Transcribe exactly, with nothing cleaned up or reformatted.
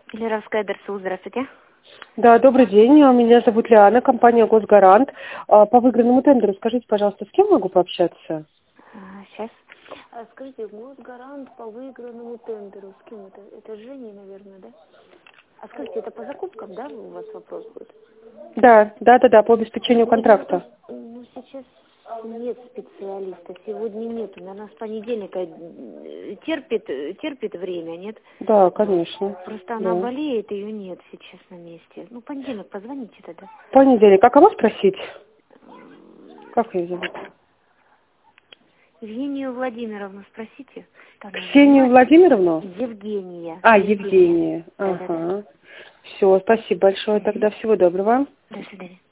Миллеровская ДРСУ, здравствуйте. Да, добрый день. Меня зовут Лиана, компания «Госгарант». А, По выигранному тендеру скажите, пожалуйста, с кем могу пообщаться? Сейчас. Скажите, Госгарант по выигранному тендеру. С кем это? Это Женя, наверное, да? А скажите, это по закупкам, да, у вас вопрос будет? Да, да, да, да, по обеспечению Ну, дело в том, контракта. что, ну, сейчас нет специалиста, сегодня нету. Наверное, с понедельника э, терпит, э, терпит время, нет? Да, конечно. Просто она Да. болеет, ее нет сейчас на месте. Ну, понедельник, позвоните тогда. Понедельник. А кого спросить? Как ее зовут? Евгению Владимировну спросите. Там, Ксению Владимировну? Евгения. А, Евгения. Евгения. Да-да-да. Ага. Все, спасибо большое. Угу. Тогда всего доброго. До свидания.